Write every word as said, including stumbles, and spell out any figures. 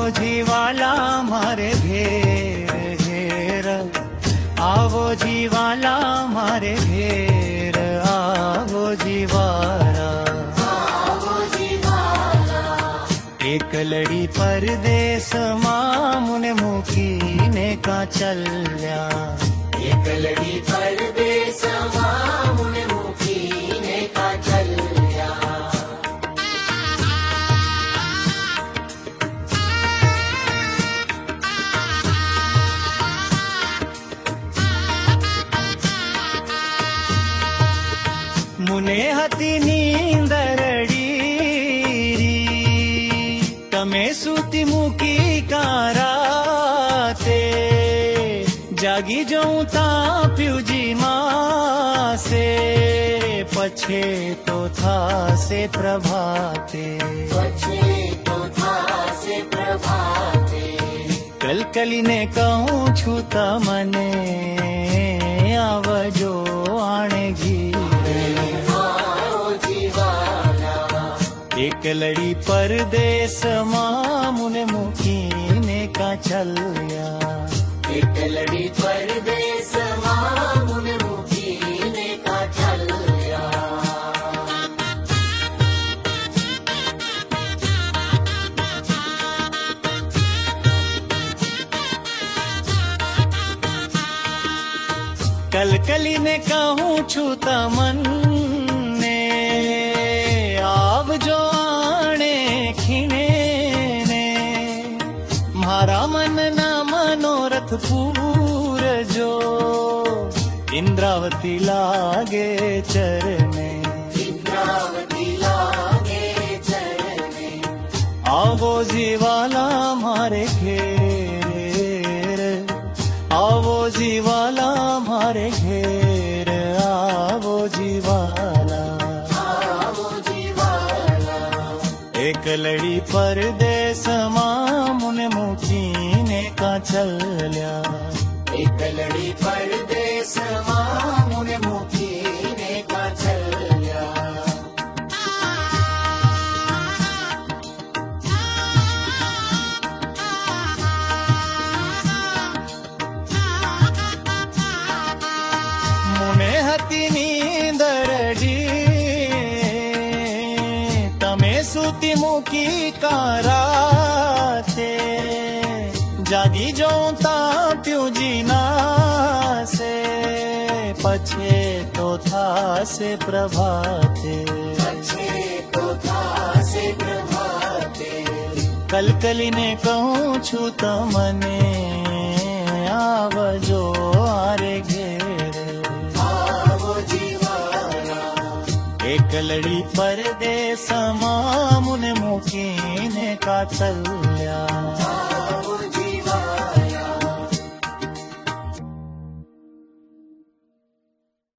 जीवाला मारे घेर घेर, आवो जीवाला मारे घेर, आवो जीवाला, आवो जीवाला। एकलड़ी परदेस मां मुने मुकीने का चल्या, एकलड़ी परदेस मां मुने मुकीने का चल्या। मुने हती नींदरड़ी तमे सूती मुकी काराते, जागी जाऊं ता प्यूजी मां से, पछे तो था से प्रभाते, पछे तो था से प्रभाते। कल कली ने कहूँ छूता मने, आवजो आने घी एकलड़ी परदेस मां मुने मुकीने का चल्या, एकलड़ी परदेस मां मुने मुकीने का चल्या। कल कली ने कहूँ छूता मन ने, आव जो आने खीने ने, म्हारा मन ना मनोरथ पूर जो, इंद्रावती लागे चरने, इंद्रावती लागे चरने। आवो जीवाला मारे घेर, आवो जीवाला मारे घेर, आवो जीवाला, एकलड़ी परदेस मां मुने मुकीने का चल्या, एकलड़ी परदेस मां मुने मुकीने का चल्या। मुने हती नींदरड़ी सूती मुकी काराते, जागी जाऊं ता प्यूजी ना से, पछे तो था से प्रभाते, पछे तो था से प्रभाते। कल कली ने कहूँ छूता मने, आवजो आरे घेरे, आवो जीवाला। एकलड़ी परदेस मां मुने मुकीने का चल्या।